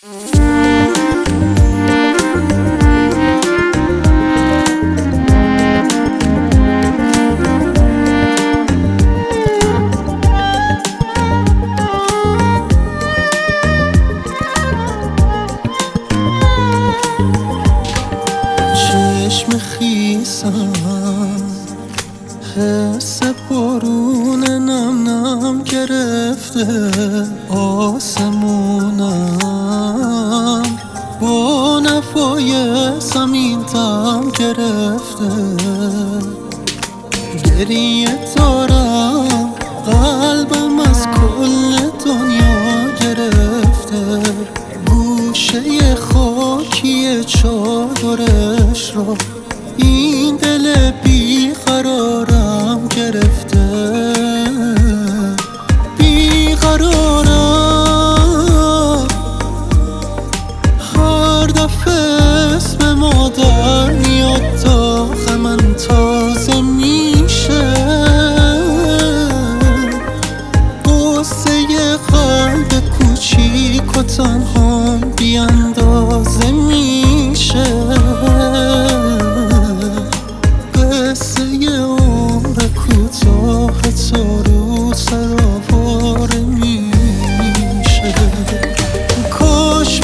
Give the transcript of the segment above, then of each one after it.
چشم خیسم حس بارون نم نم گرفته آسمونم، با نفای زمین دم گرفته. گریه دارم قلبم از کل دنیا گرفته، گوشه خاکی چادرش رو این دل بیقرارم گرفته. بیقرارم هر دفعه اسم مادر میاد داغ من تازه میشه، قصه قلب کوچیک و تنهام بی اندازه میشه، قصه عمر کوتاه تو رو سرآواره میشه. کاش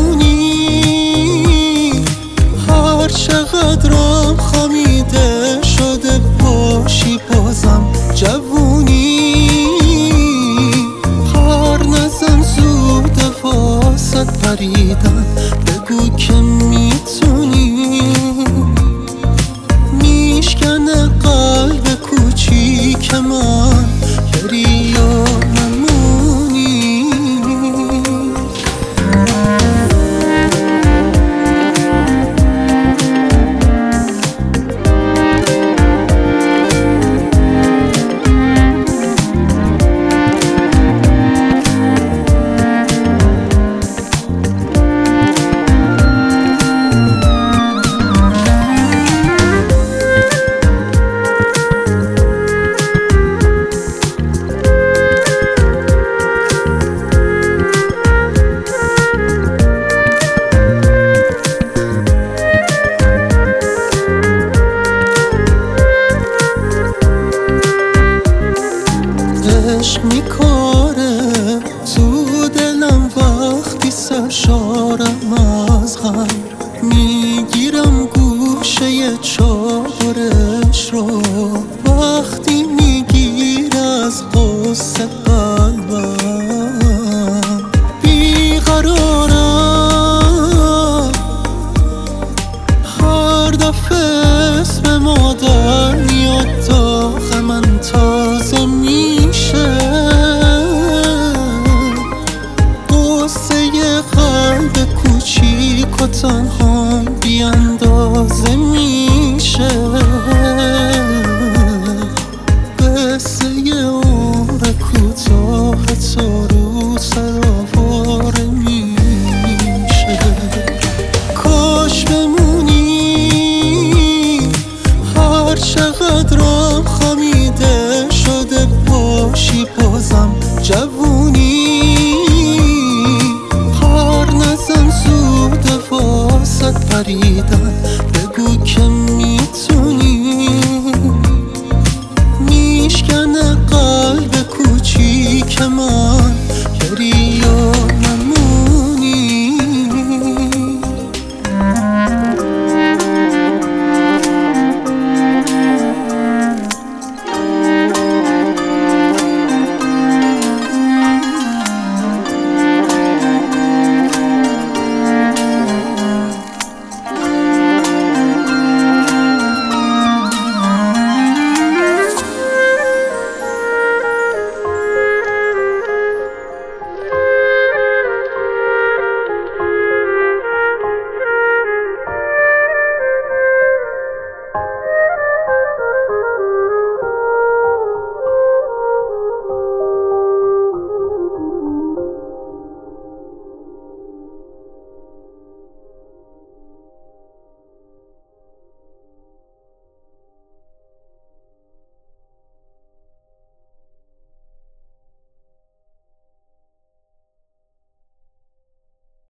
بمونی هر چقدرم خمیده شده باشی بازم جوونی، هر نزن زود واسط پریدن بگو که میتونی، میشکنه قلب کوچیک من گریه نمونی. عشق میکاره تو دلم وقتی سرشارم از غم، میگیرم گوشه چادرش رو وقتی میگیر از قصه قلبم. بیقرارم هر دفعه اسم مادر میاد داغ من تازه میشه، قصه قلب کوچیک و تنهام بی اندازه میشه، قصه عمر کوتاه تو رو سرآواره میشه. کاش بمونی هر چقدرم خمیده شده باشی بازم جوونی، هر نزن زود واسط پرید